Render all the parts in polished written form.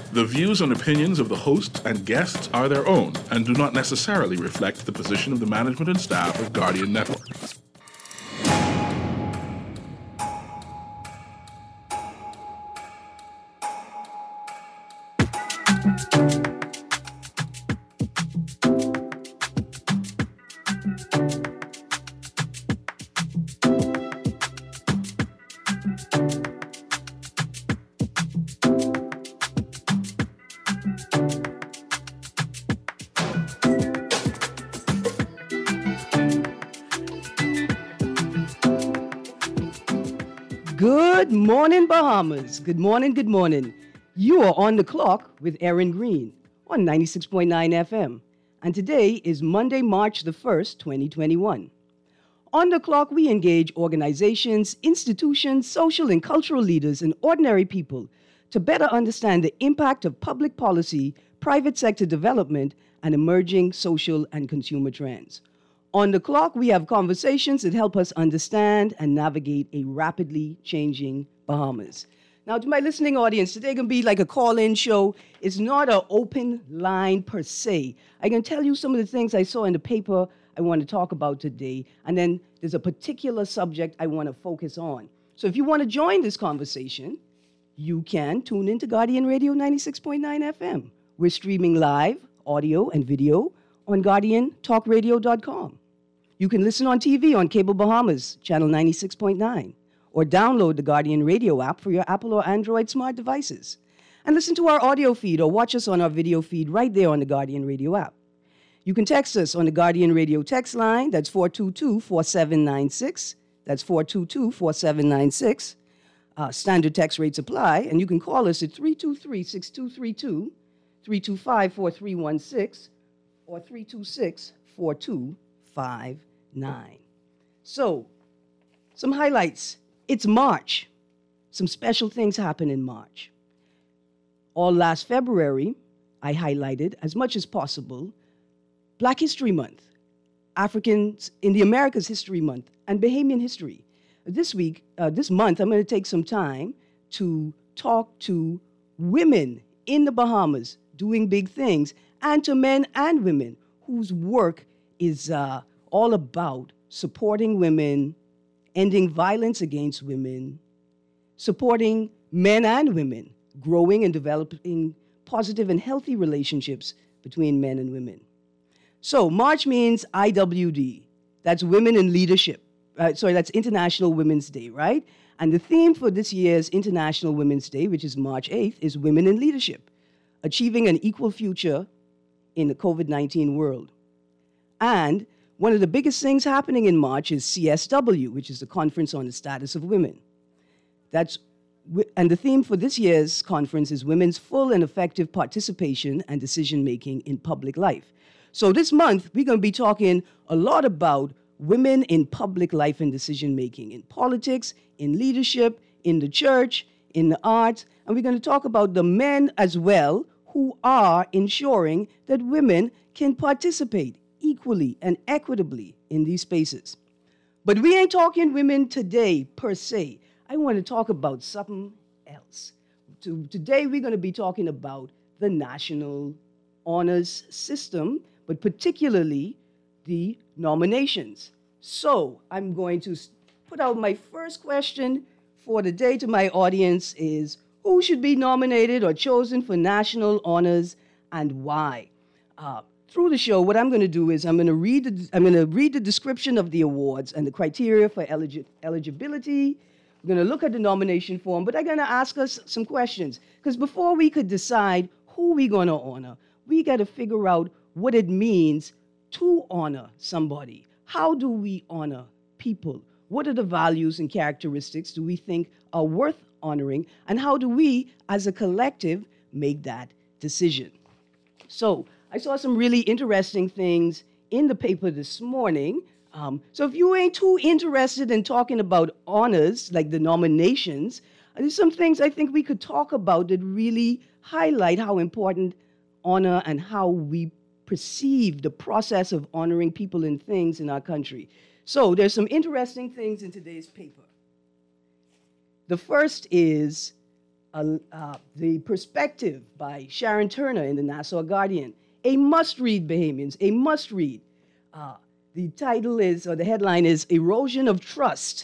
The views and opinions of the host and guests are their own and do not necessarily reflect the position of the management and staff of Guardian Network. Good morning, Bahamas. Good morning, good morning. You are on the clock with Aaron Green on 96.9 FM. And today is Monday, March the 1st, 2021. On the clock, we engage organizations, institutions, social and cultural leaders, and ordinary people to better understand the impact of public policy, private sector development, and emerging social and consumer trends. On the clock, we have conversations that help us understand and navigate a rapidly changing Bahamas. Now, to my listening audience, today going to be like a call-in show. It's not an open line per se. I can tell you some of the things I saw in the paper I want to talk about today, and then there's a particular subject I want to focus on. So if you want to join this conversation, you can tune into Guardian Radio 96.9 FM. We're streaming live, audio and video, on GuardianTalkRadio.com. You can listen on TV on Cable Bahamas, channel 96.9, or download the Guardian Radio app for your Apple or Android smart devices. And listen to our audio feed or watch us on our video feed right there on the Guardian Radio app. You can text us on the Guardian Radio text line, that's 422-4796. That's 422-4796. Standard text rates apply, and you can call us at 323-6232, 325-4316, or 326-4259. So, some highlights. It's March. Some special things happen in March. All last February, I highlighted, as much as possible, Black History Month, Africans in the Americas History Month, and Bahamian history. This month, I'm going to take some time to talk to women in the Bahamas doing big things, and to men and women whose work is all about supporting women, ending violence against women, supporting men and women, growing and developing positive and healthy relationships between men and women. So March means IWD. That's Women in Leadership. That's International Women's Day, right? And the theme for this year's International Women's Day, which is March 8th, is Women in Leadership, achieving an equal future in the COVID-19 world. And one of the biggest things happening in March is CSW, which is the Conference on the Status of Women. And the theme for this year's conference is Women's Full and Effective Participation and Decision-Making in Public Life. So this month, we're going to be talking a lot about women in public life and decision-making, in politics, in leadership, in the church, in the arts, and we're going to talk about the men as well who are ensuring that women can participate equally and equitably in these spaces. But we ain't talking women today, per se. I want to talk about something else. Today, we're going to be talking about the National Honors System, but particularly the nominations. So I'm going to put out my first question for the day to my audience is, who should be nominated or chosen for national honors and why? Through the show, what I'm going to do is I'm going to read the description of the awards and the criteria for eligibility. We're going to look at the nomination form, but I'm going to ask us some questions. Because before we could decide who we're going to honor, we got to figure out what it means to honor somebody. How do we honor people? What are the values and characteristics do we think are worth honoring? And how do we, as a collective, make that decision? So I saw some really interesting things in the paper this morning. So if you ain't too interested in talking about honors, like the nominations, there's some things I think we could talk about that really highlight how important honor and how we perceive the process of honoring people and things in our country. So there's some interesting things in today's paper. The first is The Perspective by Sharon Turner in the Nassau Guardian. A must-read, Bahamians, a must-read. The title is, or the headline is, Erosion of Trust.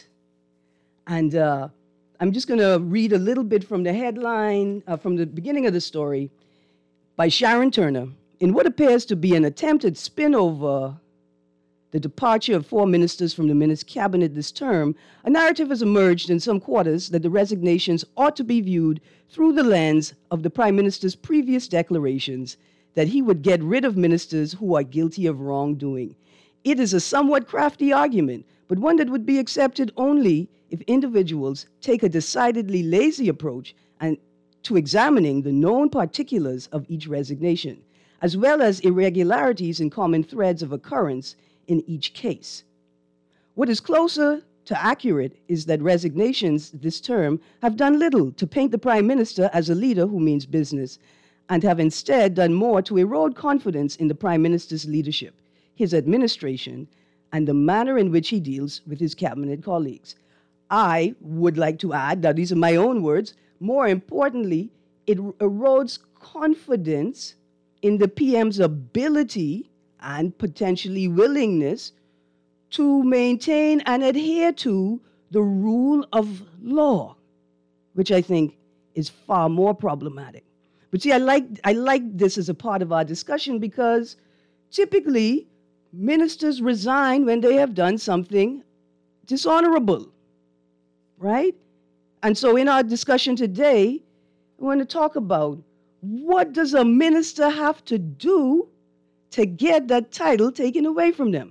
And I'm just going to read a little bit from the headline, from the beginning of the story, by Sharon Turner. In what appears to be an attempted spin-over the departure of 4 ministers from the Minister Cabinet this term, a narrative has emerged in some quarters that the resignations ought to be viewed through the lens of the Prime Minister's previous declarations that he would get rid of ministers who are guilty of wrongdoing. It is a somewhat crafty argument, but one that would be accepted only if individuals take a decidedly lazy approach to examining the known particulars of each resignation, as well as irregularities and common threads of occurrence in each case. What is closer to accurate is that resignations this term have done little to paint the Prime Minister as a leader who means business, and have instead done more to erode confidence in the Prime Minister's leadership, his administration, and the manner in which he deals with his cabinet colleagues. I would like to add, now these are my own words, more importantly, it erodes confidence in the PM's ability and potentially willingness to maintain and adhere to the rule of law, which I think is far more problematic. But see, I like this as a part of our discussion because typically ministers resign when they have done something dishonorable, right? And so in our discussion today, I want to talk about what does a minister have to do to get that title taken away from them.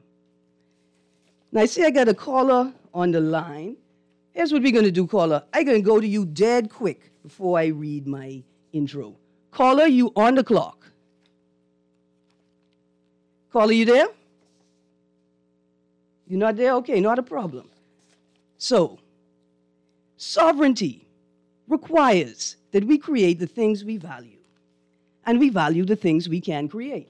Now, I see I got a caller on the line. Here's what we're going to do, caller. I'm going to go to you dead quick before I read my intro. Caller, you on the clock. Caller, you there? You're not there? Okay, not a problem. So, sovereignty requires that we create the things we value, and we value the things we can create.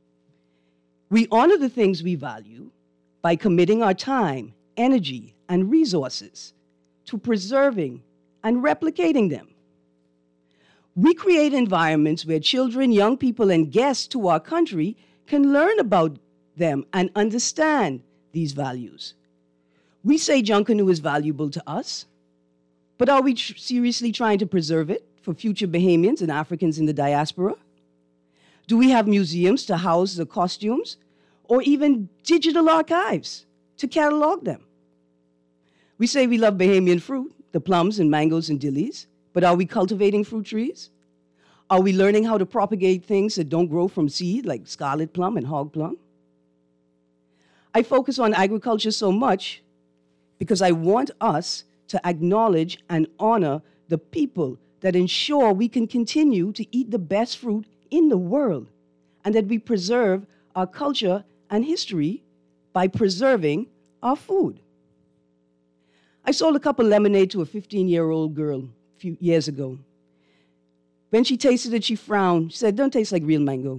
We honor the things we value by committing our time, energy, and resources to preserving and replicating them. We create environments where children, young people, and guests to our country can learn about them and understand these values. We say Junkanoo is valuable to us, but are we seriously trying to preserve it for future Bahamians and Africans in the diaspora? Do we have museums to house the costumes or even digital archives to catalog them? We say we love Bahamian fruit, the plums and mangoes and dillies, but are we cultivating fruit trees? Are we learning how to propagate things that don't grow from seed, like scarlet plum and hog plum? I focus on agriculture so much because I want us to acknowledge and honor the people that ensure we can continue to eat the best fruit in the world, and that we preserve our culture and history by preserving our food. I sold a cup of lemonade to a 15-year-old girl a few years ago. When she tasted it, she frowned. She said, "Don't taste like real mango."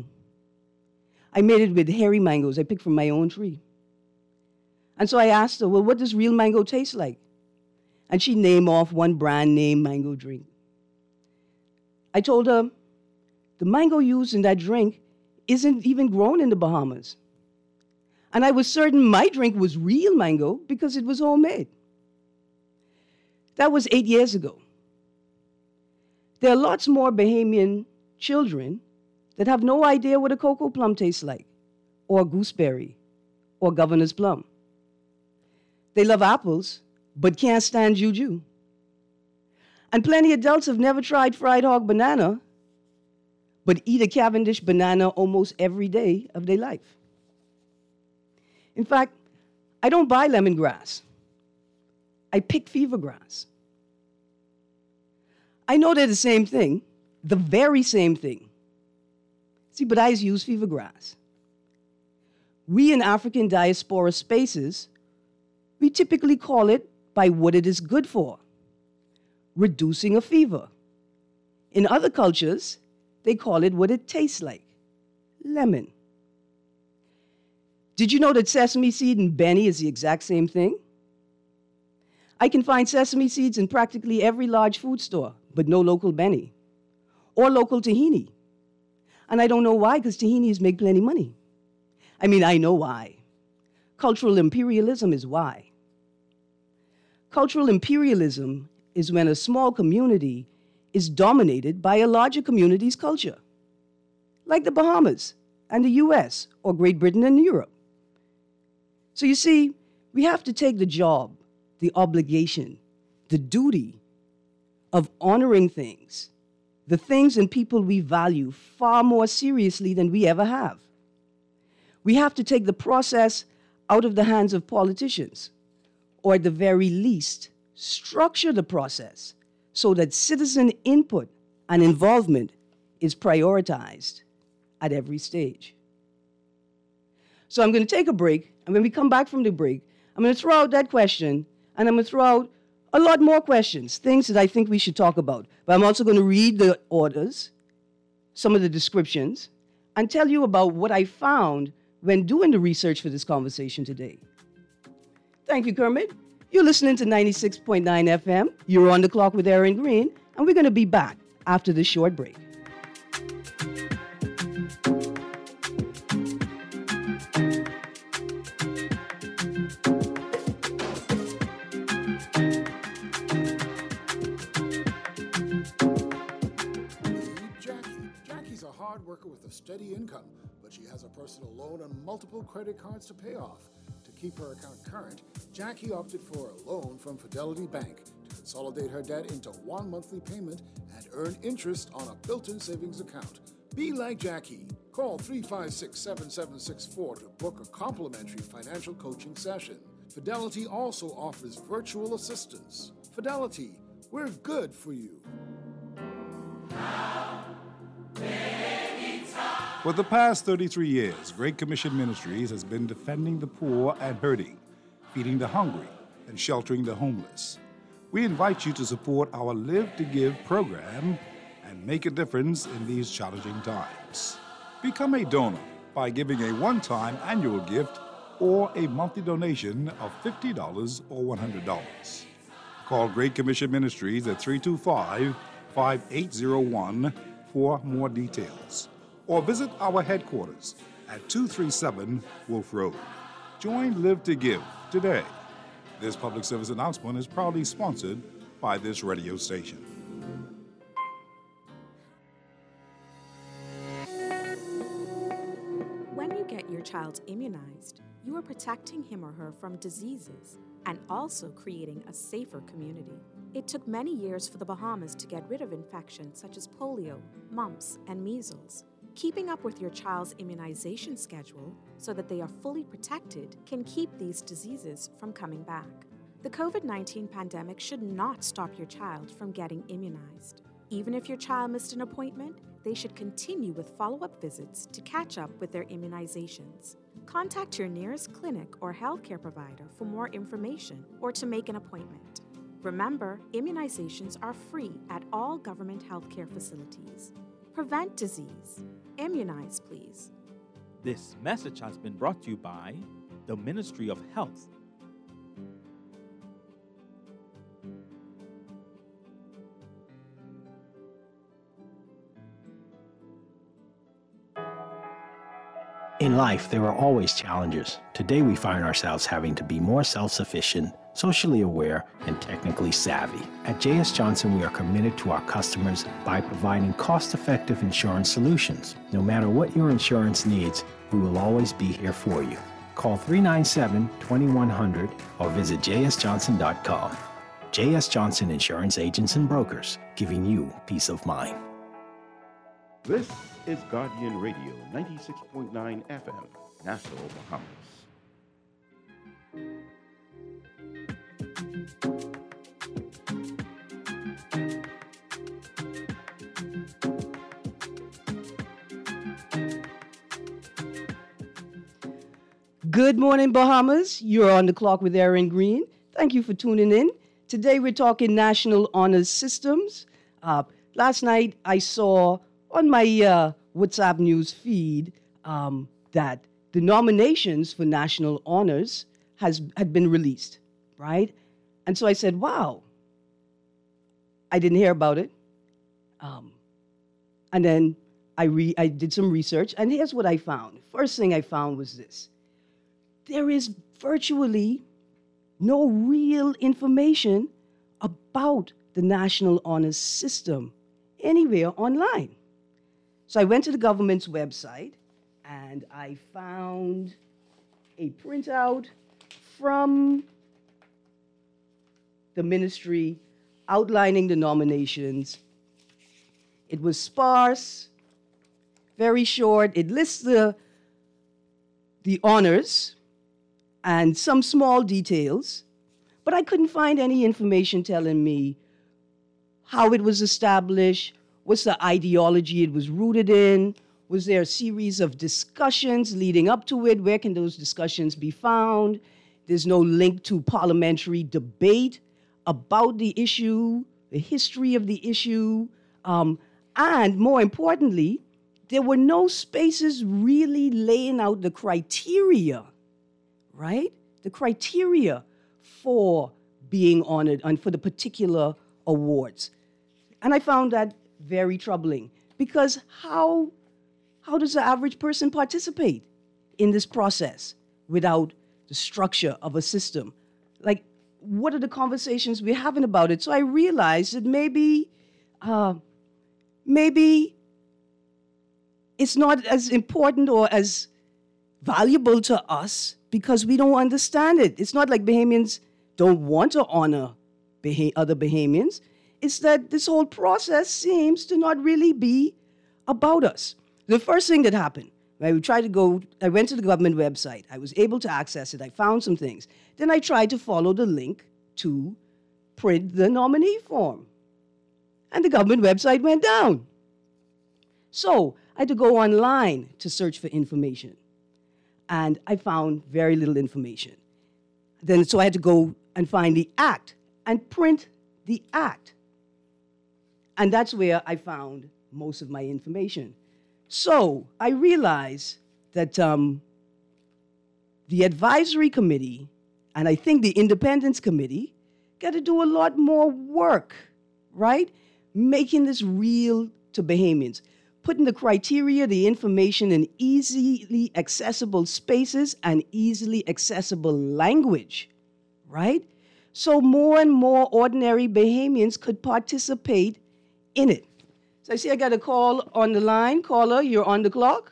I made it with hairy mangoes I picked from my own tree. And so I asked her, "Well, what does real mango taste like?" And she named off one brand name mango drink. I told her, the mango used in that drink isn't even grown in the Bahamas. And I was certain my drink was real mango because it was homemade. That was 8 years ago. There are lots more Bahamian children that have no idea what a cocoa plum tastes like, or a gooseberry, or governor's plum. They love apples, but can't stand juju. And plenty of adults have never tried fried hog banana, but eat a Cavendish banana almost every day of their life. In fact, I don't buy lemongrass. I pick fever grass. I know they're the same thing, the very same thing. See, but I use fever grass. We in African diaspora spaces, we typically call it by what it is good for, reducing a fever. In other cultures, they call it what it tastes like, lemon. Did you know that sesame seed and Benny is the exact same thing? I can find sesame seeds in practically every large food store, but no local Benny or local tahini. And I don't know why, because tahinis make plenty money. I mean, I know why. Cultural imperialism is why. Cultural imperialism is when a small community is dominated by a larger community's culture, like the Bahamas and the US or Great Britain and Europe. So you see, we have to take the job, the obligation, the duty of honoring things, the things and people we value far more seriously than we ever have. We have to take the process out of the hands of politicians, or at the very least, structure the process so that citizen input and involvement is prioritized at every stage. So I'm going to take a break, and when we come back from the break, I'm going to throw out that question, and I'm going to throw out a lot more questions, things that I think we should talk about. But I'm also going to read the orders, some of the descriptions, and tell you about what I found when doing the research for this conversation today. Thank you, Kermit. You're listening to 96.9 FM. You're on the clock with Aaron Green, and we're going to be back after this short break. Jackie's a hard worker with a steady income, but she has a personal loan and multiple credit cards to pay off. To keep her account current, Jackie opted for a loan from Fidelity Bank to consolidate her debt into one monthly payment and earn interest on a built-in savings account. Be like Jackie. Call 356-7764 to book a complimentary financial coaching session. Fidelity also offers virtual assistance. Fidelity, we're good for you. For the past 33 years, Great Commission Ministries has been defending the poor and hurting, feeding the hungry, and sheltering the homeless. We invite you to support our Live to Give program and make a difference in these challenging times. Become a donor by giving a one-time annual gift or a monthly donation of $50 or $100. Call Great Commission Ministries at 325-5801 for more details, or visit our headquarters at 237 Wolf Road. Join Live to Give today. This public service announcement is proudly sponsored by this radio station. When you get your child immunized, you are protecting him or her from diseases and also creating a safer community. It took many years for the Bahamas to get rid of infections such as polio, mumps, and measles. Keeping up with your child's immunization schedule so that they are fully protected can keep these diseases from coming back. The COVID-19 pandemic should not stop your child from getting immunized. Even if your child missed an appointment, they should continue with follow-up visits to catch up with their immunizations. Contact your nearest clinic or healthcare provider for more information or to make an appointment. Remember, immunizations are free at all government healthcare facilities. Prevent disease. Immunize, please. This message has been brought to you by the Ministry of Health. In life, there are always challenges. Today, we find ourselves having to be more self-sufficient, socially aware, and technically savvy. At J.S. Johnson, we are committed to our customers by providing cost-effective insurance solutions. No matter what your insurance needs, we will always be here for you. Call 397-2100 or visit jsjohnson.com. J.S. Johnson Insurance Agents and Brokers, giving you peace of mind. This is Guardian Radio, 96.9 FM, Nassau, Bahamas. Good morning, Bahamas. You're on the clock with Aaron Green. Thank you for tuning in. Today we're talking National Honors Systems. Last night I saw on my WhatsApp news feed that the nominations for National Honors had been released, right? And so I said, wow, I didn't hear about it. And then I did some research, and here's what I found. First thing I found was this. There is virtually no real information about the National Honors System anywhere online. So I went to the government's website, and I found a printout from the ministry outlining the nominations. It was sparse, very short. It lists the honors and some small details, but I couldn't find any information telling me how it was established, what's the ideology it was rooted in, was there a series of discussions leading up to it, where can those discussions be found? There's no link to parliamentary debate about the issue, the history of the issue, and more importantly, there were no spaces really laying out the criteria, right? The criteria for being honored and for the particular awards. And I found that very troubling, because how does the average person participate in this process without the structure of a system? Like, what are the conversations we're having about it? So I realized that maybe it's not as important or as valuable to us because we don't understand it. It's not like Bahamians don't want to honor other Bahamians. It's that this whole process seems to not really be about us. The first thing that happened, I went to the government website. I was able to access it. I found some things. Then I tried to follow the link to print the nominee form. And the government website went down. So I had to go online to search for information. And I found very little information. So I had to go and find the act and print the act. And that's where I found most of my information. So I realized that the advisory committee and I think the independence committee got to do a lot more work, right? Making this real to Bahamians, putting the criteria, the information in easily accessible spaces and easily accessible language, right? So more and more ordinary Bahamians could participate in it. So I see I got a call on the line. Caller, you're on the clock.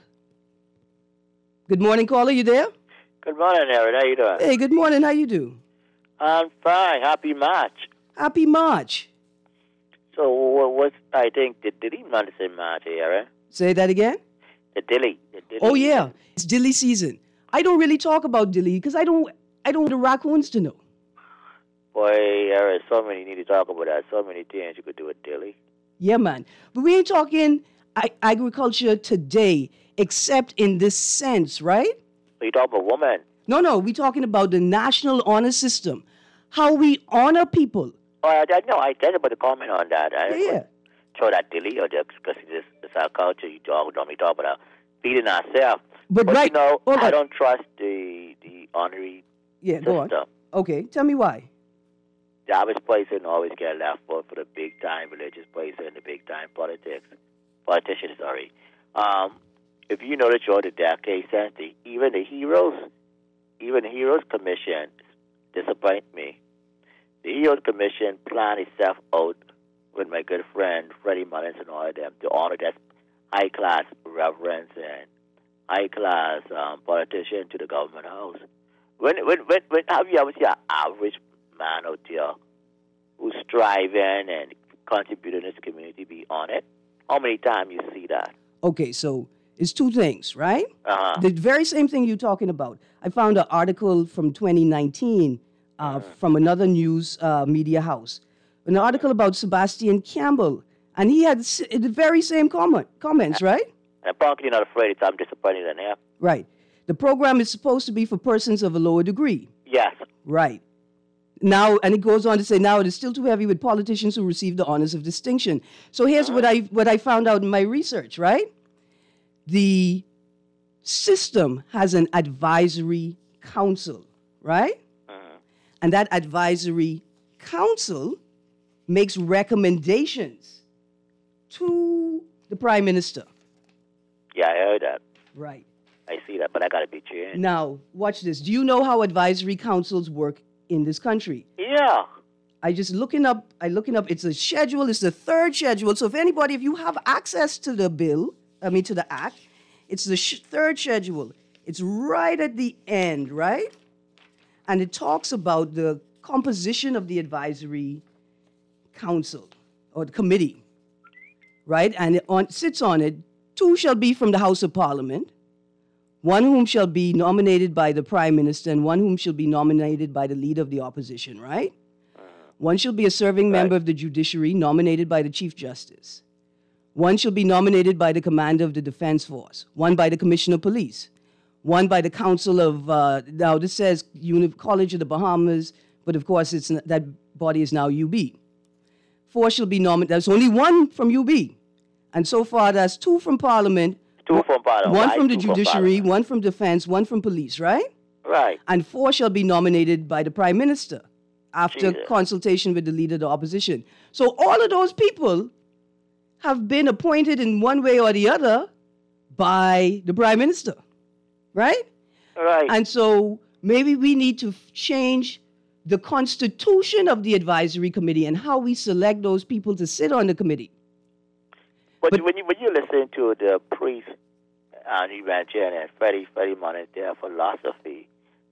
Good morning, caller. You there? Good morning, Aaron. How you doing? Hey, good morning. How you do? I'm fine. Happy March. Happy March. So what's, I think, the Dilly month is in March, Aaron? Say that again? The Dilly. Oh, yeah. It's Dilly season. I don't really talk about Dilly because I don't want the raccoons to know. Boy, Aaron, you need to talk about that. So many things you could do with Dilly. Yeah, man. But we ain't talking agriculture today, except in this sense, right? You talk about women. No. We're talking about the National Honor System. How we honor people. Oh, I know. I get about the comment on that. Yeah. Show that Dilly, or just because it's our culture. You normally talk about feeding ourselves. But right, you know, I don't trust the honorary system. Go on. Okay, tell me why. The average person always get left for the big-time religious person and the big-time politicians, sorry. If you notice over the decades since, even the Heroes Commission disappoint me. The Heroes Commission planned itself out with my good friend Freddie Mullins and all of them to honor that high-class reverence and high-class politician to the government house. When have you ever seen an average man out there who's striving and contributing to this community be on it? How many times you see that? Okay, so it's two things, right? Uh-huh. The very same thing you're talking about. I found an article from 2019 from another news media house, an article about Sebastian Campbell, and he had the very same comments, right? And apparently you're not afraid, I'm disappointed in him. Right. The program is supposed to be for persons of a lower degree. Yes. Right. Now, and it goes on to say, now it is still too heavy with politicians who receive the honors of distinction. So here's what I found out in my research, right? The system has an advisory council, right? And that advisory council makes recommendations to the Prime Minister. Yeah, I heard that. Right. I see that, but I got to be changed. Now, watch this. Do you know how advisory councils work in this country? Yeah. I looking up, it's a schedule, it's the third schedule. So if you have access to the to the act, it's the third schedule. It's right at the end, right? And it talks about the composition of the advisory council or the committee, right? And it sits on it. 2 shall be from the House of Parliament, 1 whom shall be nominated by the Prime Minister, and 1 whom shall be nominated by the leader of the opposition, right? 1 shall be a serving member of the judiciary nominated by the Chief Justice. 1 shall be nominated by the commander of the Defense Force. 1 by the Commissioner of Police. 1 by the Council of, now this says College of the Bahamas, but of course that body is now UB. 4 shall be nominated, there's only 1 from UB. And so far that's 2 from Parliament. 2 from Parliament. 1 from the judiciary, 1 from defense, 1 from police, right? Right. And 4 shall be nominated by the Prime Minister after consultation with the leader of the opposition. So all of those people have been appointed in one way or the other by the Prime Minister, right? Right. And so maybe we need to change the constitution of the advisory committee and how we select those people to sit on the committee. But when you listen to the priest and Evangelion and Freddie Money, their philosophy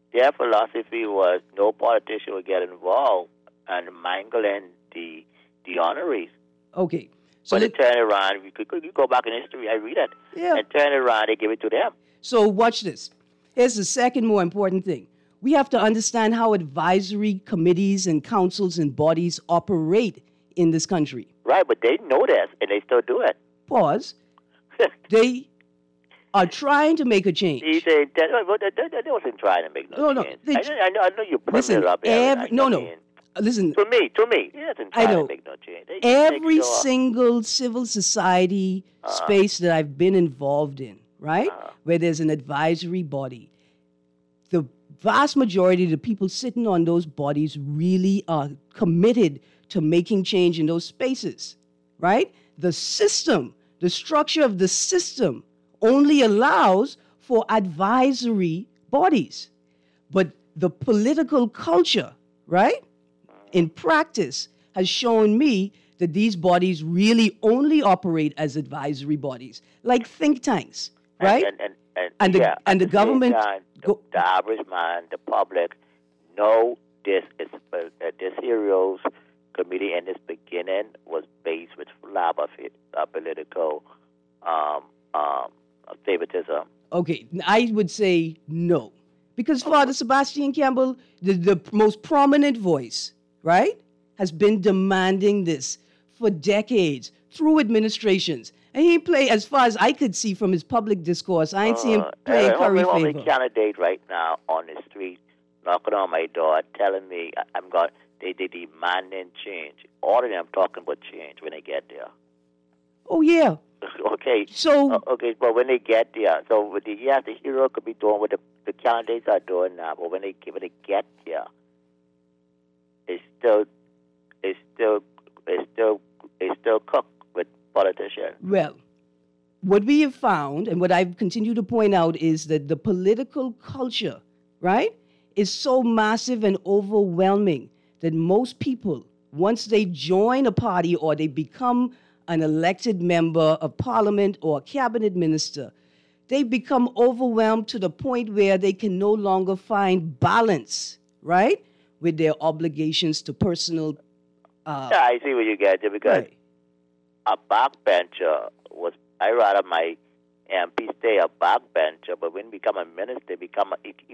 was no politician would get involved and mangling the honorees. Okay. So they turn around, you go back in history, I read it, and turn around, they give it to them. So watch this. Here's the second more important thing. We have to understand how advisory committees and councils and bodies operate in this country. Right, but they know this, and they still do it. Pause. They are trying to make a change. They wasn't trying to make no change. I know you're putting it up. Listen. To me, he doesn't try to make no change. Every single civil society space that I've been involved in, right, where there's an advisory body, the vast majority of the people sitting on those bodies really are committed to making change in those spaces, right? The system, the structure of the system only allows for advisory bodies. But the political culture, right, in practice has shown me that these bodies really only operate as advisory bodies, like think tanks, right? And the government... The average man, the public, know this heroes committee in its beginning was based with lab of political favoritism. Okay, I would say no. Because Father Sebastian Campbell, the most prominent voice, right, has been demanding this for decades through administrations. And he played, as far as I could see from his public discourse, I ain't see him playing curry favor. I'm a candidate right now on the street, knocking on my door, telling me they demanding change. All of them talking about change when they get there. Oh, yeah. Okay. So... okay, but when they get there, so the hero could be doing what the candidates are doing now, but when they get there, it's still cooked with politicians. Well, what we have found, and what I've continued to point out, is that the political culture, right, is so massive and overwhelming that most people, once they join a party or they become an elected member of parliament or a cabinet minister, they become overwhelmed to the point where they can no longer find balance, right, with their obligations to personal... I see what you get there, because a backbencher I rather my MP stay a backbencher, but when he become a minister, he become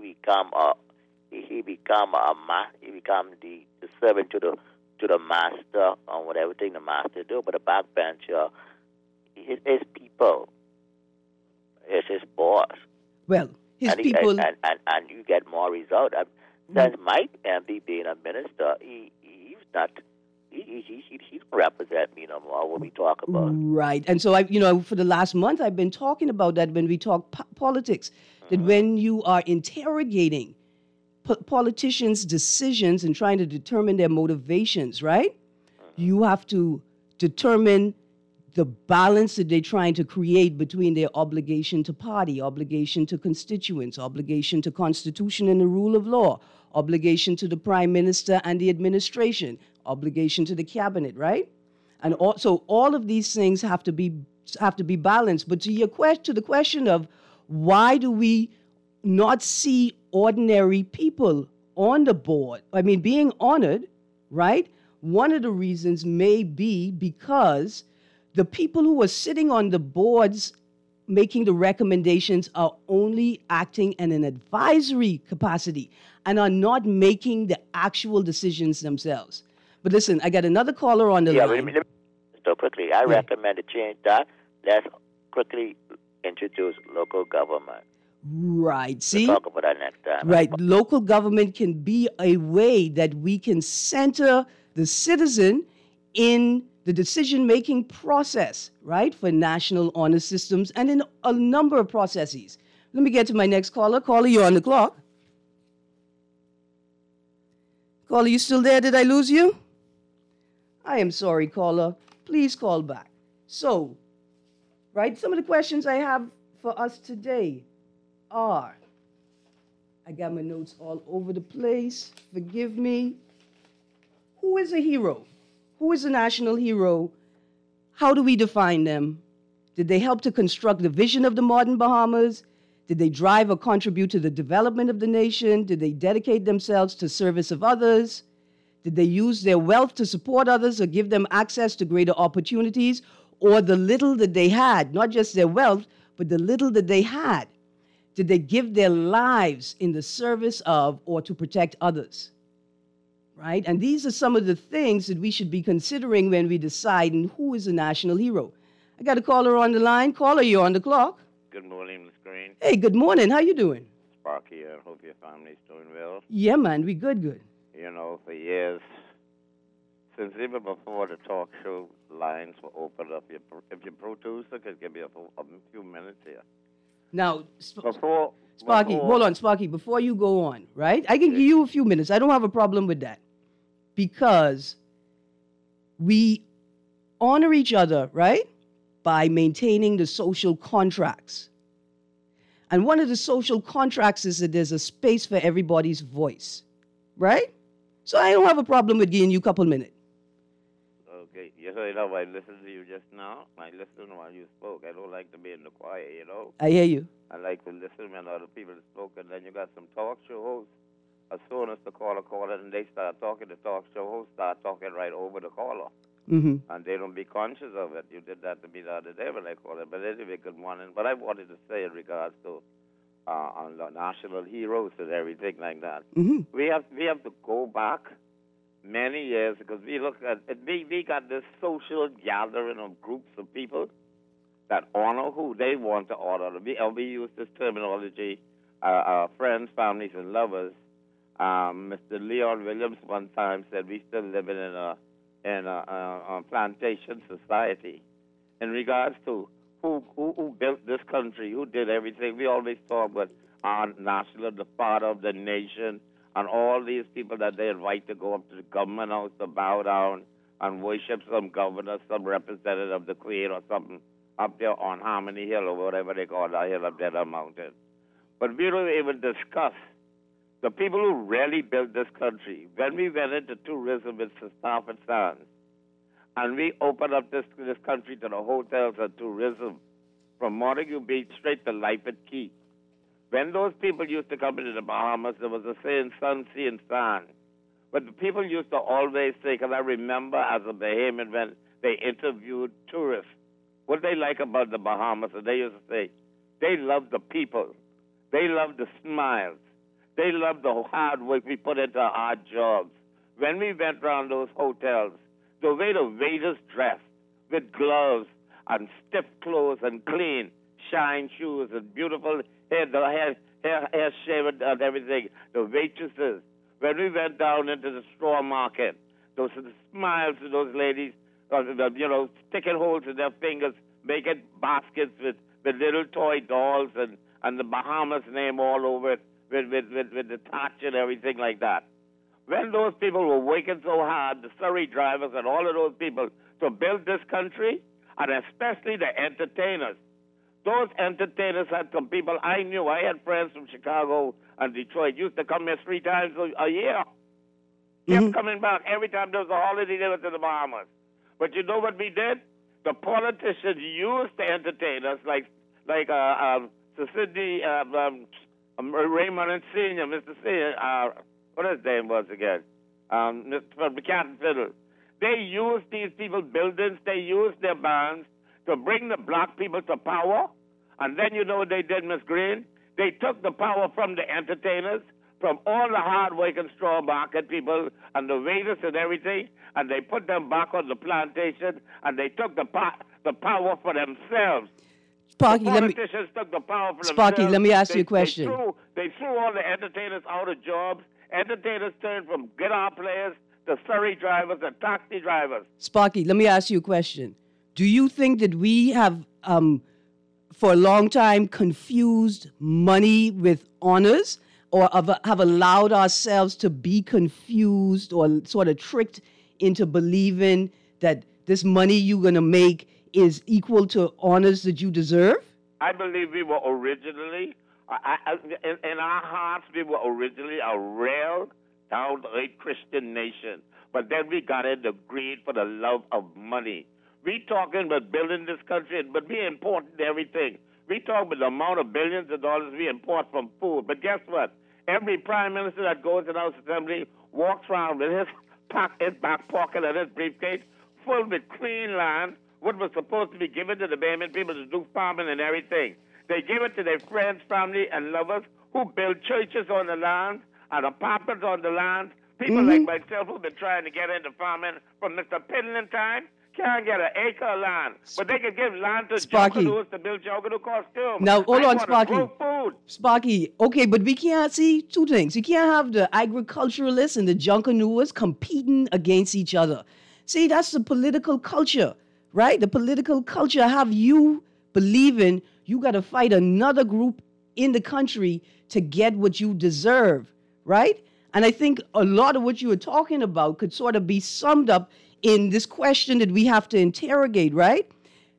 the servant to the master on whatever thing the master do. But a backbencher, his people, is his boss. Well, his people, and you get more result. Since Mike MP being a minister, he's not. He don't represent me no more when we talk about. Right. And so, for the last month, I've been talking about that when we talk politics, that when you are interrogating politicians' decisions and trying to determine their motivations, right, you have to determine the balance that they're trying to create between their obligation to party, obligation to constituents, obligation to Constitution and the rule of law, obligation to the Prime Minister and the administration, obligation to the cabinet, right? And so all of these things have to be balanced. But to the question of why do we not see ordinary people on the board, I mean, being honored, right? One of the reasons may be because the people who are sitting on the boards making the recommendations are only acting in an advisory capacity and are not making the actual decisions themselves. But listen, I got another caller on the line. Yeah, so quickly, I recommend to change that. Let's quickly introduce local government. Right, see? We'll talk about that next time. Right, local government can be a way that we can center the citizen in the decision-making process, right, for national honor systems and in a number of processes. Let me get to my next caller. Caller, you're on the clock. Caller, you still there? Did I lose you? I am sorry, caller. Please call back. So, right, some of the questions I have for us today are, I got my notes all over the place. Forgive me. Who is a hero? Who is a national hero? How do we define them? Did they help to construct the vision of the modern Bahamas? Did they drive or contribute to the development of the nation? Did they dedicate themselves to service of others? Did they use their wealth to support others or give them access to greater opportunities? Or the little that they had, not just their wealth, but the little that they had, did they give their lives in the service of or to protect others? Right? And these are some of the things that we should be considering when we decide who is a national hero. I got a caller on the line. Caller, you're on the clock. Good morning, Ms. Green. Hey, good morning. How you doing? Sparky here. Hope your family's doing well. Yeah, man. We good. You know, for years, since even before the talk show lines were opened up, if your producer could give me a few minutes here. Now, before Sparky, hold on, Sparky. Before you go on, right? I can give you a few minutes. I don't have a problem with that. Because we honor each other, right? By maintaining the social contracts. And one of the social contracts is that there's a space for everybody's voice, right? So I don't have a problem with giving you a couple minutes. Okay. You know, I listened to you just now. I listened while you spoke. I don't like to be in the quiet, you know. I hear you. I like to listen when other people spoke, and then you got some talk show hosts. As soon as the caller called and they start talking, the talk show host start talking right over the caller. Mm-hmm. And they don't be conscious of it. You did that to me the other day when I called it. But anyway, good morning. But I wanted to say in regards to on the national heroes and everything like that. Mm-hmm. We have to go back many years because we look at it. We got this social gathering of groups of people that honor who they want to honor. We use this terminology, friends, families, and lovers. Mr. Leon Williams one time said we still living in a plantation society. In regards to who built this country, who did everything, we always talk about our national, the father of the nation, and all these people that they invite to go up to the government house to bow down and worship some governor, some representative of the Queen or something up there on Harmony Hill or whatever they call that hill up there, the mountain. But we don't even discuss the people who really built this country. When we went into tourism in Stafford Sands, and we opened up this country to the hotels and tourism, from Montague Beach straight to Life at Key. When those people used to come into the Bahamas, there was a saying, sun, sea, and sand. But the people used to always say, because I remember as a Bahamian when they interviewed tourists, what they like about the Bahamas, and they used to say, they love the people. They love the smiles. They love the hard work we put into our jobs. When we went around those hotels, the way the waiters dressed with gloves and stiff clothes and clean, shine shoes and beautiful hair shaven and everything, the waitresses. When we went down into the straw market, those smiles to those ladies, sticking holes in their fingers, making baskets with little toy dolls and the Bahamas name all over it, with the touch and everything like that. When those people were working so hard, the Surrey drivers and all of those people, to build this country, and especially the entertainers. Those entertainers had some people I knew. I had friends from Chicago and Detroit used to come here 3 times a year. Kept coming back every time there was a holiday. They went to the Bahamas. But you know what we did? The politicians used the entertainers like Sidney Raymond and Senior, Mr. Senior. What his name was again? Mr. Captain Fiddle. They used these people's buildings. They used their bands to bring the black people to power. And then you know what they did, Miss Green? They took the power from the entertainers, from all the hard-working straw market people and the waiters and everything, and they put them back on the plantation, and they took the power for themselves. Sparky, the politicians took the power for Sparky, themselves. let me ask you a question. They threw all the entertainers out of jobs. Entertainers turned from guitar players to surrey drivers and taxi drivers. Sparky, let me ask you a question. Do you think that we have, for a long time, confused money with honors, or have allowed ourselves to be confused or sort of tricked into believing that this money you're going to make is equal to honors that you deserve? I believe we were originally, in our hearts, we were originally a real, down-to-earth Christian nation. But then we got into greed for the love of money. We talking about building this country, but we import everything. We talk about the amount of billions of dollars we import from food. But guess what? Every prime minister that goes in House Assembly walks around with his back pocket and his briefcase full with clean land, what was supposed to be given to the Bahamian people to do farming and everything. They give it to their friends, family, and lovers who build churches on the land and apartments on the land. People like myself who've been trying to get into farming from Mr. Pidlin time can't get an acre of land, but they can give land to Junkanoo to build Junkanoo costumes. Now, hold on, Sparky. Food. Sparky, okay, but we can't see two things. You can't have the agriculturalists and the Junkanooers competing against each other. See, that's the political culture, right? The political culture have you believing you got to fight another group in the country to get what you deserve, right? And I think a lot of what you were talking about could sort of be summed up in this question that we have to interrogate, right?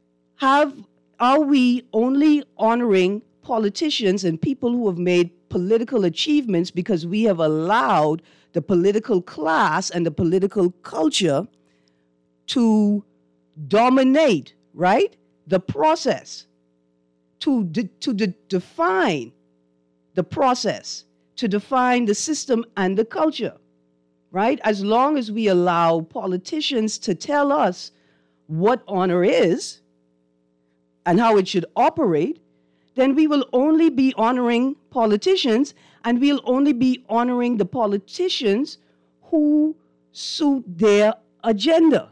Are we only honoring politicians and people who have made political achievements because we have allowed the political class and the political culture to dominate, right, the process, to define the process, to define the system and the culture, right? As long as we allow politicians to tell us what honor is and how it should operate, then we will only be honoring politicians, and we'll only be honoring the politicians who suit their agenda,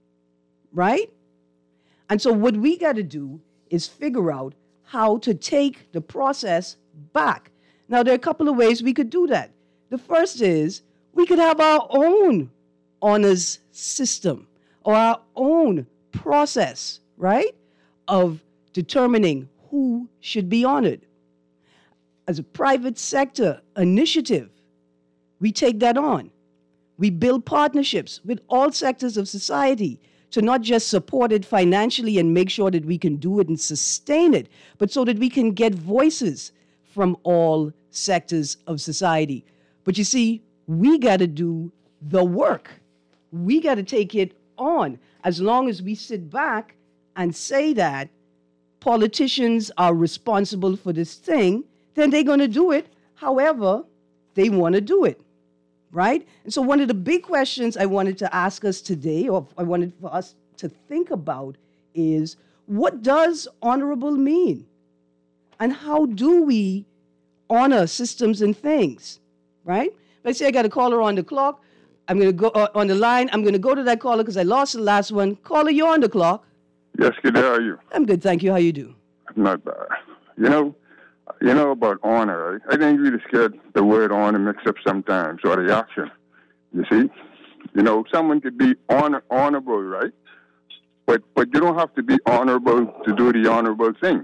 right? And so what we got to do is figure out how to take the process back. Now, there are a couple of ways we could do that. The first is we could have our own honors system or our own process, right, of determining who should be honored. As a private sector initiative, we take that on. We build partnerships with all sectors of society to not just support it financially and make sure that we can do it and sustain it, but so that we can get voices from all sectors of society. But you see, we got to do the work. We got to take it on. As long as we sit back and say that politicians are responsible for this thing, then they're going to do it however they want to do it, right? And so one of the big questions I wanted to ask us today, or I wanted for us to think about, is what does honorable mean? And how do we honor systems and things, right? Let's say I got a caller on the clock. I'm going to go on the line. I'm going to go to that caller because I lost the last one. Caller, you're on the clock. Yes, good. How are you? I'm good, thank you. How you do? Not bad. You know about honor, right? I think we just get the word honor mixed up sometimes, or the action. You see? Someone could be honorable, right? But you don't have to be honorable to do the honorable thing.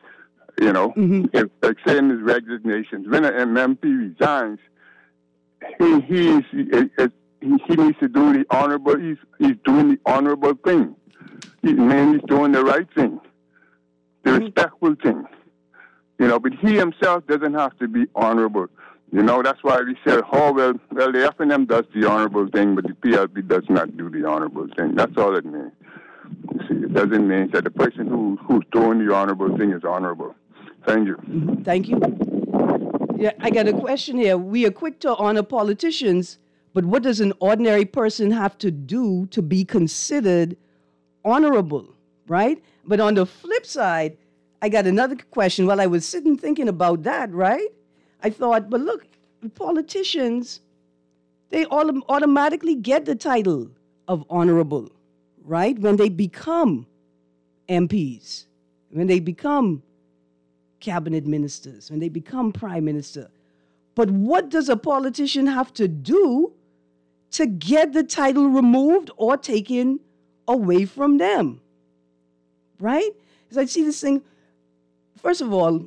If, like say in his resignations, when an MP resigns, he needs to do the honorable. He's doing the honorable thing. Man, he's doing the right thing, the respectful thing. You know, but he himself doesn't have to be honorable. You know, that's why we said, oh, well, the F&M does the honorable thing, but the PLP does not do the honorable thing. That's all it means. You see, it doesn't mean that the person who's doing the honorable thing is honorable. Thank you. Thank you. Yeah, I got a question here. We are quick to honor politicians, but what does an ordinary person have to do to be considered honorable, right? But on the flip side, I got another question. While I was sitting thinking about that, right? I thought, but look, politicians, they all automatically get the title of honorable, right? When they become MPs, when they become cabinet ministers, when they become prime minister. But what does a politician have to do to get the title removed or taken away from them? Right? Because I see this thing, first of all,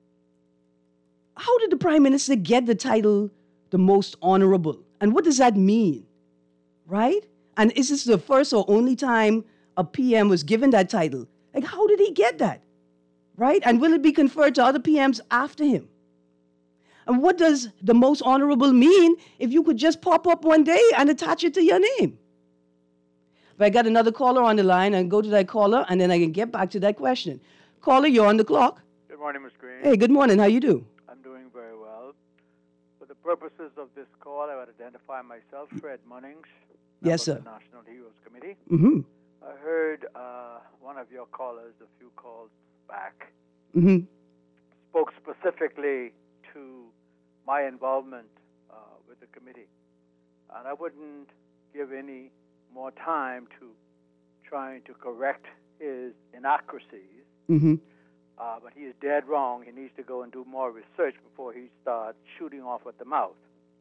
how did the prime minister get the title the most honorable? And what does that mean? Right? And is this the first or only time a PM was given that title? Like, how did he get that? Right? And will it be conferred to other PMs after him? And what does the most honorable mean if you could just pop up one day and attach it to your name? But I got another caller on the line, and go to that caller, and then I can get back to that question. Caller, you're on the clock. Good morning, Ms. Green. Hey, good morning. How you do? I'm doing very well. For the purposes of this call, I would identify myself, Fred Munnings, Yes, of sir. the National Heroes Committee. Mm-hmm. I heard one of your callers a few calls back Mm-hmm. spoke specifically to my involvement with the committee. And I wouldn't give any more time to trying to correct his inaccuracies. Mm-hmm. But he is dead wrong. He needs to go and do more research before he starts shooting off at the mouth.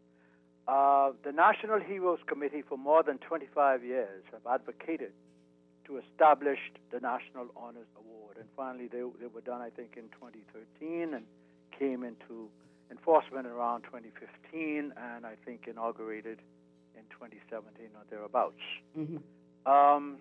The National Heroes Committee for more than 25 years have advocated to establish the National Honors Award. And finally, they were done, I think, in 2013 and came into enforcement around 2015 and I think inaugurated in 2017 or thereabouts. Mm-hmm.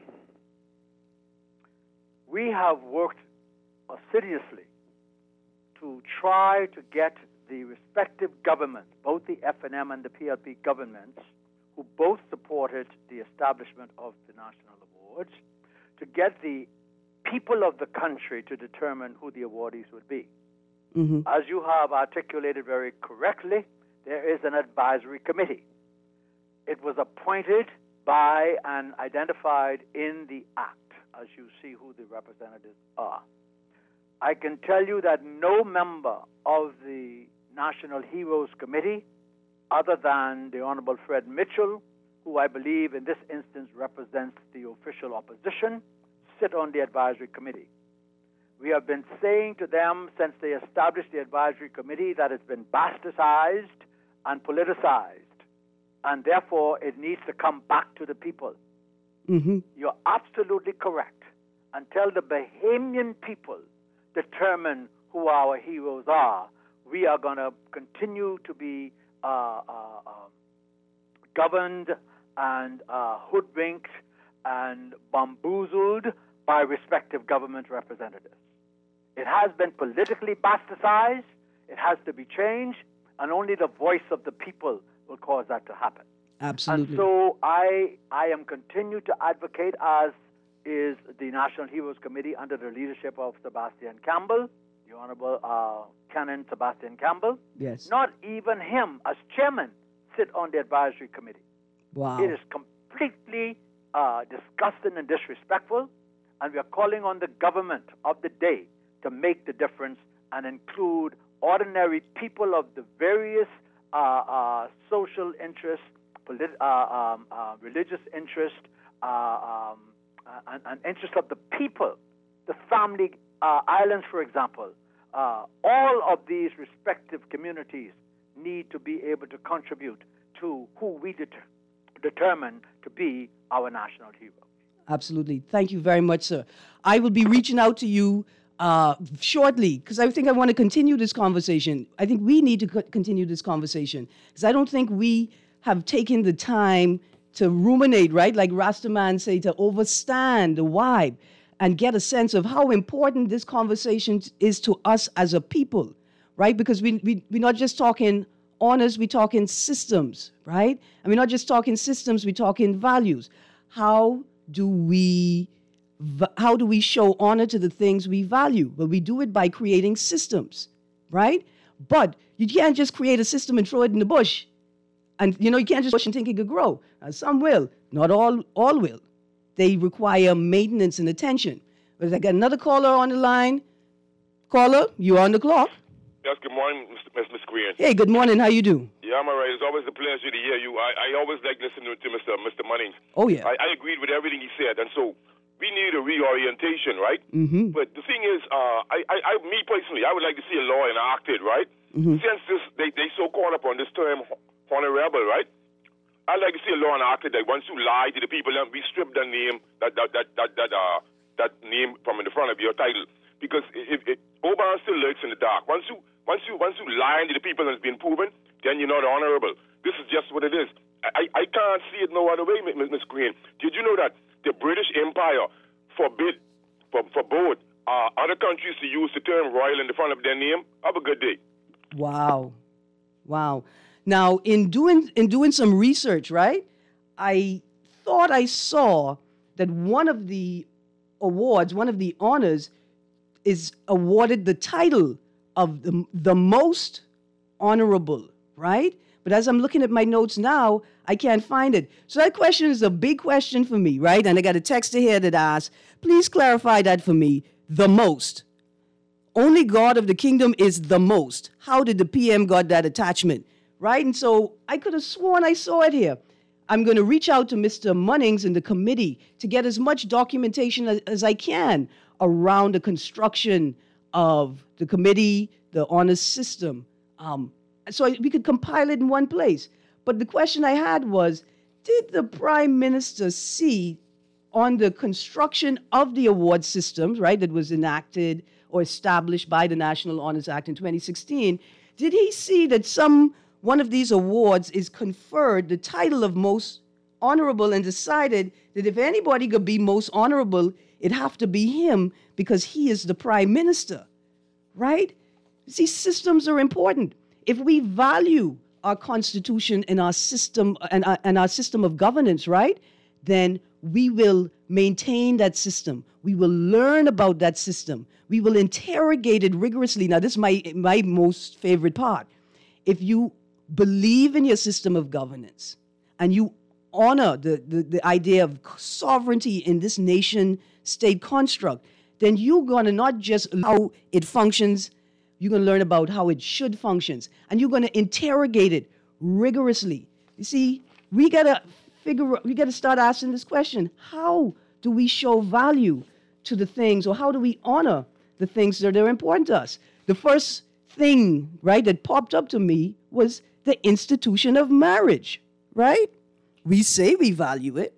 We have worked assiduously to try to get the respective governments, both the F&M and the PLP governments, who both supported the establishment of the national awards, to get the people of the country to determine who the awardees would be. Mm-hmm. As you have articulated very correctly, there is an advisory committee. It was appointed by and identified in the Act, as you see who the representatives are. I can tell you that no member of the National Heroes Committee, other than the Honorable Fred Mitchell, who I believe in this instance represents the official opposition, sit on the advisory committee. We have been saying to them since they established the advisory committee that it's been bastardized and politicized, and therefore it needs to come back to the people. Mm-hmm. You're absolutely correct. Until the Bahamian people determine who our heroes are, we are going to continue to be governed and hoodwinked and bamboozled by respective government representatives. It has been politically bastardized, it has to be changed, and only the voice of the people will cause that to happen. Absolutely. And so I am continued to advocate, as is the National Heroes Committee under the leadership of Sebastian Campbell, the Honorable Canon Sebastian Campbell. Yes. Not even him, as chairman, sit on the advisory committee. Wow. It is completely disgusting and disrespectful, and we are calling on the government of the day to make the difference and include ordinary people of the various social interests, religious interests, and interests of the people, the family islands, for example. All of these respective communities need to be able to contribute to who we determine to be our national hero. Absolutely. Thank you very much, sir. I will be reaching out to you shortly, because I think I want to continue this conversation. I think we need to continue this conversation, because I don't think we have taken the time ruminate, right? Like Rastaman say, to overstand the vibe and get a sense of how important this conversation is to us as a people, right? Because we're not just talking honors, we're talking systems, right? And we're not just talking systems, we're talking values. How do we show honor to the things we value? Well, we do it by creating systems, right? But you can't just create a system and throw it in the bush. And, you can't just push and think it could grow. Some will, not all will. They require maintenance and attention. But I got another caller on the line. Caller, you're on the clock. Yes, good morning, Ms. Green. Hey, good morning. How you do? Yeah, I'm all right. It's always a pleasure to hear you. I always like listening to Mr. Munnings. Oh, yeah. I agreed with everything he said, and so we need a reorientation, right? Mm-hmm. But the thing is, me personally, I would like to see a law enacted, right? Mm-hmm. Since they so caught up on this term honorable, right? I'd like to see a law enacted that once you lie to the people, then we strip the name that name from in the front of your title, because if Oban still lurks in the dark. Once you lie to the people and it's been proven, then you're not honorable. This is just what it is. I can't see it no other way, Ms. Green. Did you know that the British Empire forbid both other countries to use the term royal in the front of their name? Have a good day. Wow. Now, in doing some research, right, I thought I saw that one of the awards, one of the honors, is awarded the title of the most honorable, right? But as I'm looking at my notes now, I can't find it. So that question is a big question for me, right? And I got a texter here that asks, please clarify that for me, the most. Only God of the kingdom is the most. How did the PM got that attachment, right? And so I could have sworn I saw it here. I'm going to reach out to Mr. Munnings and the committee to get as much documentation as I can around the construction of the committee, the honors system. So we could compile it in one place. But the question I had was, did the Prime Minister see on the construction of the award systems, right, that was enacted or established by the National Honors Act in 2016, did he see that one of these awards is conferred the title of most honorable and decided that if anybody could be most honorable, it'd have to be him because he is the Prime Minister, right? See, systems are important. If we value our Constitution and our system and our system of governance, right, then we will maintain that system. We will learn about that system. We will interrogate it rigorously. Now, this is my most favorite part. If you believe in your system of governance and you honor the idea of sovereignty in this nation-state construct, then you're going to not just learn how it functions, you're going to learn about how it should function, and you're going to interrogate it rigorously. You see, we got to start asking this question: how do we show value to the things, or how do we honor the things that are important to us? The first thing, right, that popped up to me was the institution of marriage, right? We say we value it.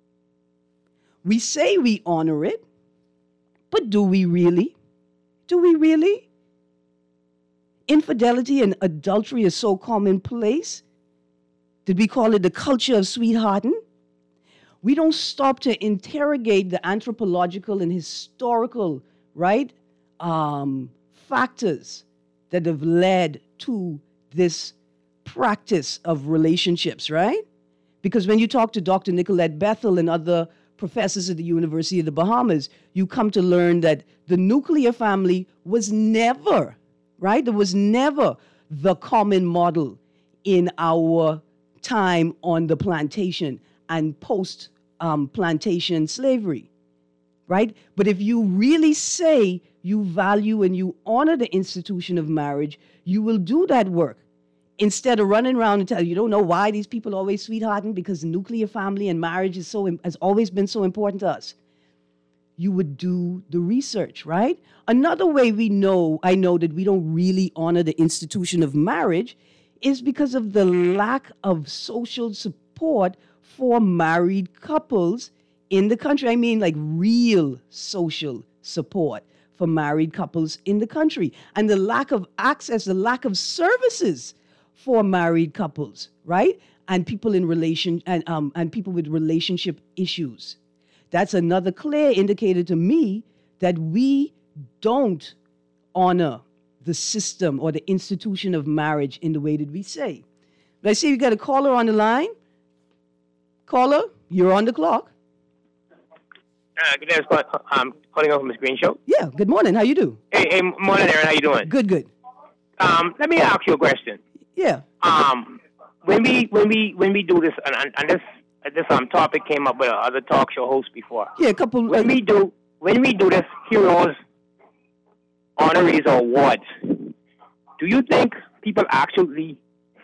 We say we honor it. But do we really? Do we really? Infidelity and adultery is so commonplace. Did we call it the culture of sweethearting? We don't stop to interrogate the anthropological and historical, right, factors that have led to this practice of relationships, right? Because when you talk to Dr. Nicolette Bethel and other professors at the University of the Bahamas, you come to learn that the nuclear family was never, right? There was never the common model in our time on the plantation and post-plantation slavery, right? But if you really say you value and you honor the institution of marriage, you will do that work. Instead of running around and telling you don't know why these people are always sweethearting because the nuclear family and marriage has always been so important to us. You would do the research, right? Another way I know that we don't really honor the institution of marriage is because of the lack of social support for married couples in the country. I mean, like real social support for married couples in the country. And the lack of access, the lack of services for married couples, right? and people in relation and people with relationship issues. That's another clear indicator to me that we don't honor the system or the institution of marriage in the way that we say. But I see we got a caller on the line. Caller, you're on the clock. Good day, calling over from Miss Green Show. Yeah, good morning. How you do? Hey, morning, Aaron. How you doing? Good. Let me ask you a question. Yeah. When we do this, and this topic came up with other talk show hosts before. Yeah, a couple. When we do this heroes, honorees, or awards, do you think people actually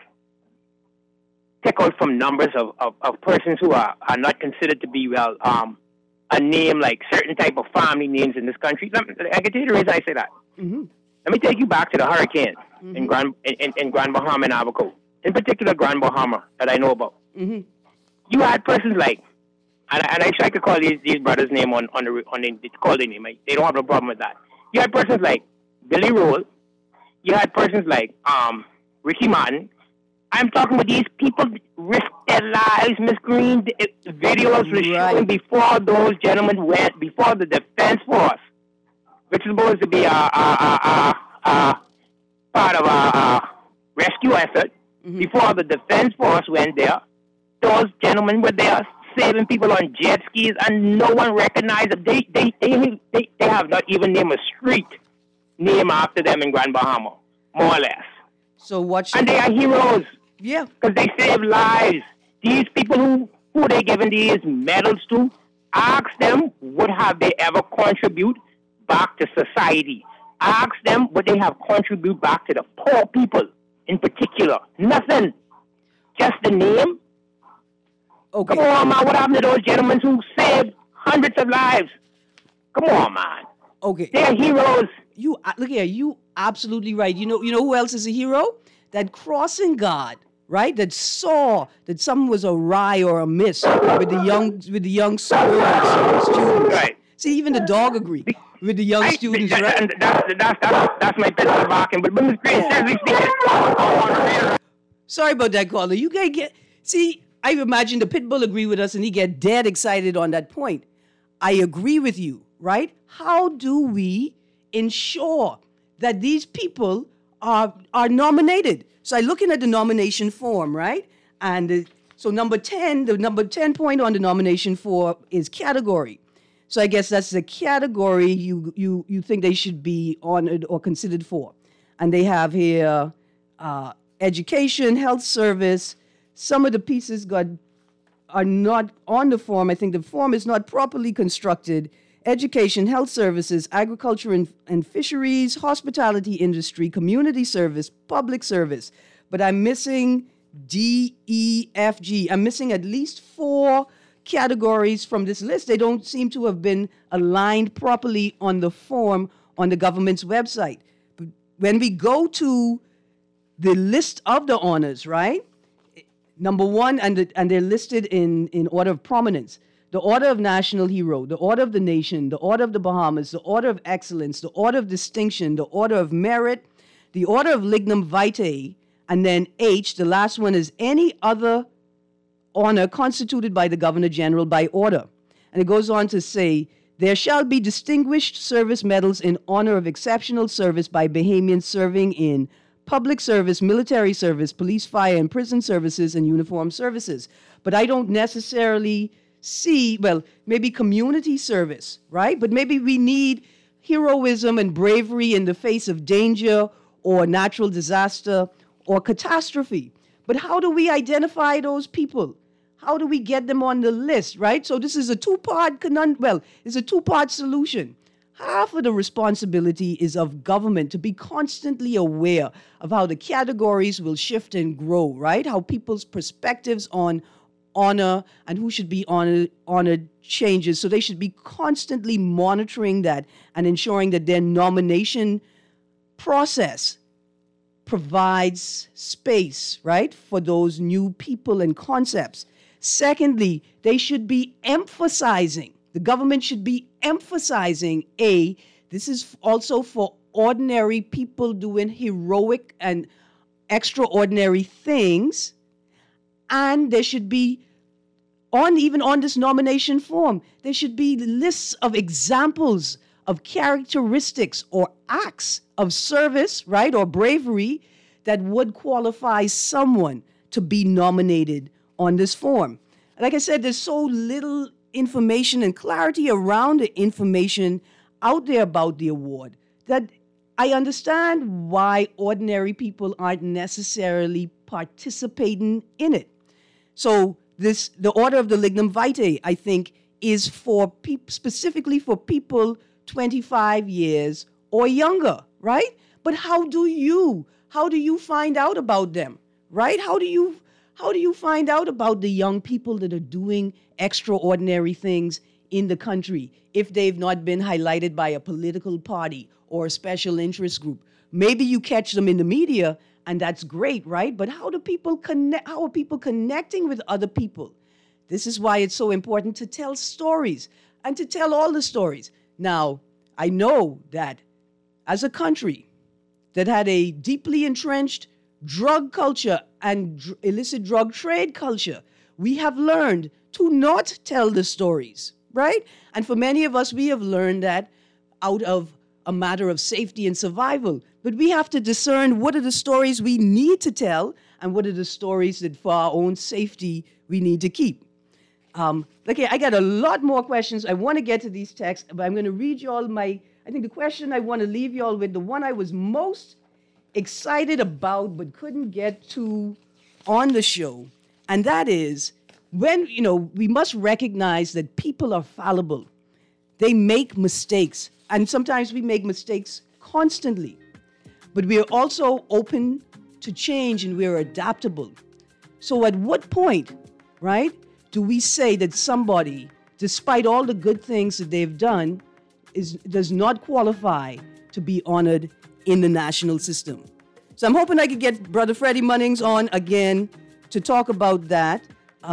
take out from numbers of persons who are not considered to be a name like certain type of family names in this country? I can tell you the reason I say that. Mm-hmm. Let me take you back to the hurricane in Grand Bahama and Abaco. In particular, Grand Bahama that I know about. Mm-hmm. You had persons like, and I try to call these brothers' name on the call their name. They don't have no problem with that. You had persons like Billy Roll. You had persons like Ricky Martin. I'm talking about these people risked their lives, Miss Green. Videos were showing before those gentlemen went, before the Defense Force, which is supposed to be a part of a rescue effort. Mm-hmm. Before the Defense Force went there, those gentlemen were there saving people on jet skis, and no one recognized them. They have not even named a street named after them in Grand Bahama, more or less. So what? And they are heroes. Yeah, because they save lives. These people who they giving these medals to, ask them what have they ever contribute back to society. Ask them what they have contribute back to the poor people in particular. Nothing. Just the name. Okay. Come on, man. What happened to those gentlemen who saved hundreds of lives? Come on, man. Okay. They're heroes. You look here. You absolutely right. You know who else is a hero? That crossing guard, right? That saw that something was awry or amiss with the young students. Right. See, even the dog agreed with the young students, right? That's my pet barking. But Miss Green, seriously speaking, sorry about that, caller. You can't get. See, I imagine the pit bull agree with us, and he get dead excited on that point. I agree with you, right? How do we ensure that these people are nominated? So I'm looking at the nomination form, right? And so the number 10 point on the nomination form is category. So I guess that's the category you think they should be honored or considered for. And they have here education, health service. Some of the pieces are not on the form. I think the form is not properly constructed. Education, health services, agriculture and fisheries, hospitality industry, community service, public service. But I'm missing D, E, F, G. I'm missing at least 4 categories from this list. They don't seem to have been aligned properly on the form on the government's website. But when we go to the list of the honors, right? Number 1, and they're listed in order of prominence. The Order of National Hero, the Order of the Nation, the Order of the Bahamas, the Order of Excellence, the Order of Distinction, the Order of Merit, the Order of Lignum Vitae, and then H, the last one is any other honor constituted by the Governor General by order. And it goes on to say, there shall be distinguished service medals in honor of exceptional service by Bahamians serving in public service, military service, police, fire, and prison services, and uniformed services. But I don't necessarily see, well, maybe community service, right? But maybe we need heroism and bravery in the face of danger or natural disaster or catastrophe. But how do we identify those people? How do we get them on the list, right? So this is a two-part it's a two-part solution. Half of the responsibility is of government to be constantly aware of how the categories will shift and grow, right? How people's perspectives on honor and who should be honored changes. So they should be constantly monitoring that and ensuring that their nomination process provides space, right, for those new people and concepts. Secondly, they should be emphasizing, the government should be emphasizing, this is also for ordinary people doing heroic and extraordinary things, And there should be, even on this nomination form, there should be lists of examples of characteristics or acts of service, right, or bravery that would qualify someone to be nominated on this form. Like I said, there's so little information and clarity around the information out there about the award that I understand why ordinary people aren't necessarily participating in it. So the Order of the Lignum Vitae, I think, is for specifically for people 25 years or younger, right? But how do you find out about them, right? How do you find out about the young people that are doing extraordinary things in the country if they've not been highlighted by a political party or a special interest group? Maybe you catch them in the media, and that's great, right? But how do people connect? How are people connecting with other people? This is why it's so important to tell stories and to tell all the stories. Now, I know that as a country that had a deeply entrenched drug culture and illicit drug trade culture, we have learned to not tell the stories, right? And for many of us, we have learned that out of a matter of safety and survival. But we have to discern what are the stories we need to tell and what are the stories that for our own safety we need to keep. Okay, I got a lot more questions. I want to get to these texts, but I'm going to read you all I think the question I want to leave you all with, the one I was most excited about but couldn't get to on the show, and that is when, we must recognize that people are fallible. They make mistakes, and sometimes we make mistakes constantly. But we are also open to change and we are adaptable. So at what point, right, do we say that somebody, despite all the good things that they've done, does not qualify to be honored in the national system? So I'm hoping I could get Brother Freddie Munnings on again to talk about that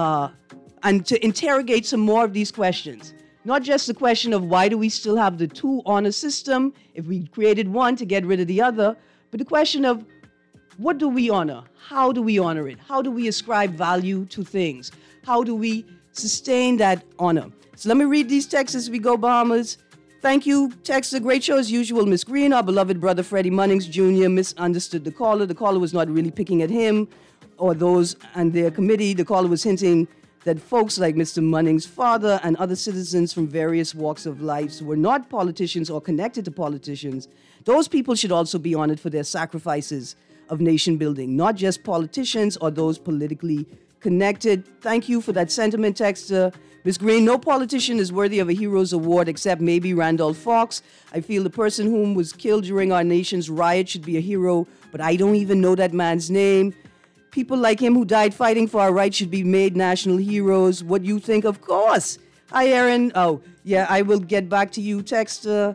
and to interrogate some more of these questions. Not just the question of why do we still have the two honor system if we created one to get rid of the other, but the question of what do we honor? How do we honor it? How do we ascribe value to things? How do we sustain that honor? So let me read these texts as we go, Bahamas. Thank you. Text, a great show as usual. Miss Green, our beloved brother Freddie Munnings Jr. misunderstood the caller. The caller was not really picking at him or those and their committee. The caller was hinting that folks like Mr. Munnings' father and other citizens from various walks of life who were not politicians or connected to politicians, those people should also be honored for their sacrifices of nation building, not just politicians or those politically connected. Thank you for that sentiment, texter. Ms. Green, no politician is worthy of a hero's award except maybe Randolph Fox. I feel the person whom was killed during our nation's riot should be a hero, but I don't even know that man's name. People like him who died fighting for our rights should be made national heroes. What do you think? Of course. Hi, Aaron. Oh, yeah, I will get back to you, texter.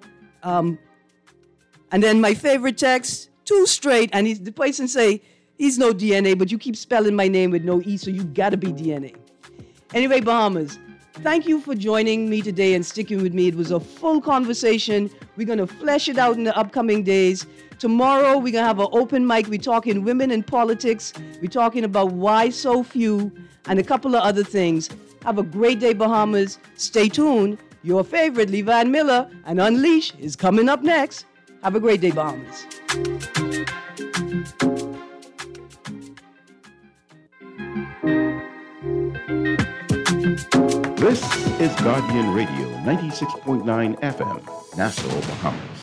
And then my favorite text, too straight. And the person say, he's no DNA, but you keep spelling my name with no E, so you gotta be DNA. Anyway, Bahamas, thank you for joining me today and sticking with me. It was a full conversation. We're gonna flesh it out in the upcoming days. Tomorrow, we're gonna have an open mic. We're talking women in politics. We're talking about why so few and a couple of other things. Have a great day, Bahamas. Stay tuned. Your favorite, Levan Miller, and Unleash is coming up next. Have a great day, Bahamas. This is Guardian Radio, 96.9 FM, Nassau, Bahamas.